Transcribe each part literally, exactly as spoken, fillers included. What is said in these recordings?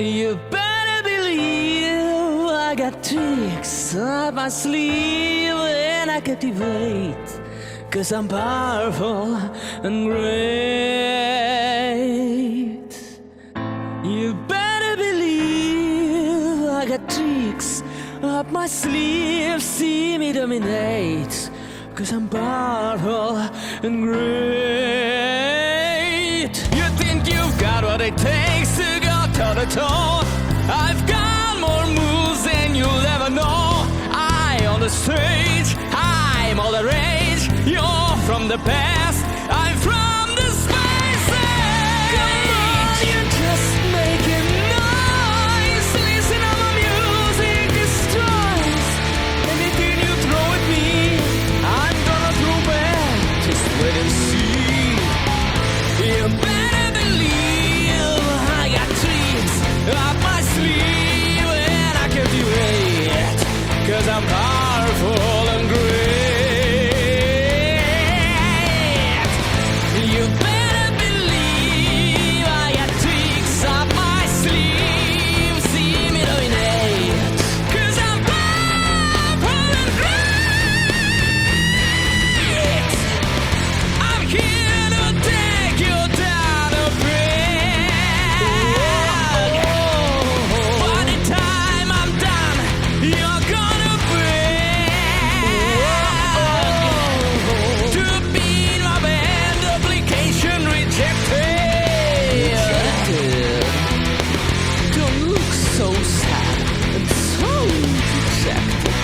You better believe I got tricks up my sleeve and I captivate, 'cause I'm powerful and great. You better believe I got tricks up my sleeve, see me dominate, 'cause I'm powerful and great. You think you've got what it takes to go toe to toe? I've got more moves than you'll ever know. I on the stage, I'm all the rage. You're from the past, I'm from the spaces. Come on, you're just making noise. Listen how my music destroys. Anything you throw at me, I'm gonna throw back. Just wait and see. You better believe I got tricks up my sleeve and I can do it, 'cause I'm powerful and great. You better believe I got tricks up my sleeve, see me dominate, 'cause I'm powerful and great. I'm here to take you down a break. By the time I'm done, you're gonna break. To beat my band, application rejected. Rejected? Don't look so sad and so dejected.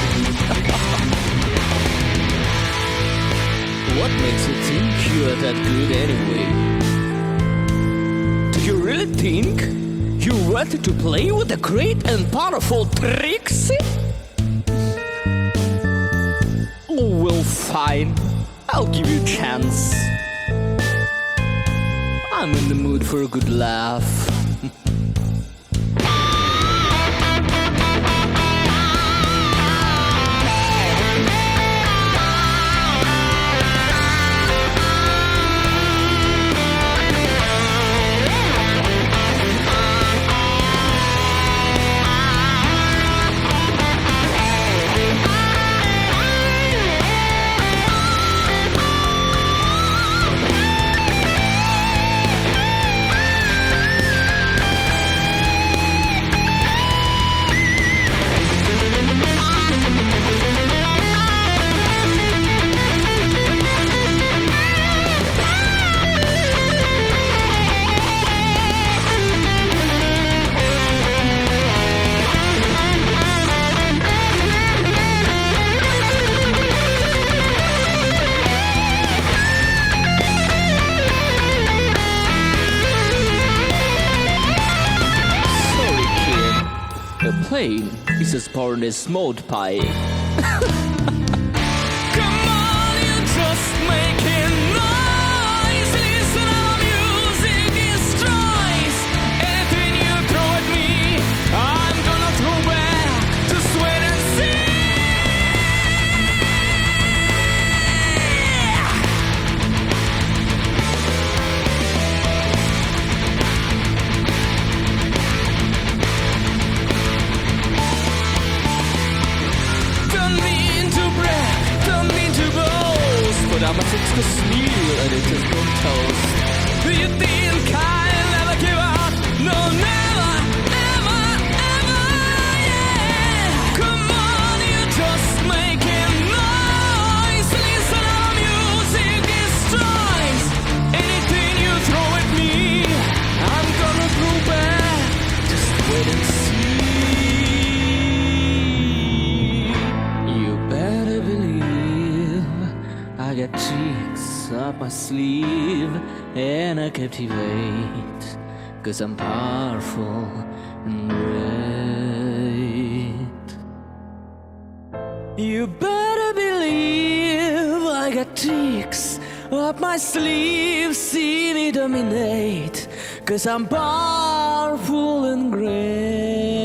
What makes you think you're that good anyway? Do you really think you're ready to play with the great and powerful Trixie? Oh, well, fine. I'll give you a chance. I'm in the mood for a good laugh. The plane is as powered as smoked pie. Come on, you're just making noise. Listen how music destroys. Anything you throw at me, I'm gonna throw back. Just wait and see. But I'm a fix the sneer and it is good toast. Do you think I'll ever give up? No, never, ever, ever, yeah. Come on, you're just making noise. Listen how music destroys. Anything you throw at me, I'm gonna throw back. Just wait and see. You better believe I got tricks up my sleeve and I captivate, 'cause I'm powerful and great. You better believe I got tricks up my sleeve, see me dominate, 'cause I'm powerful and great.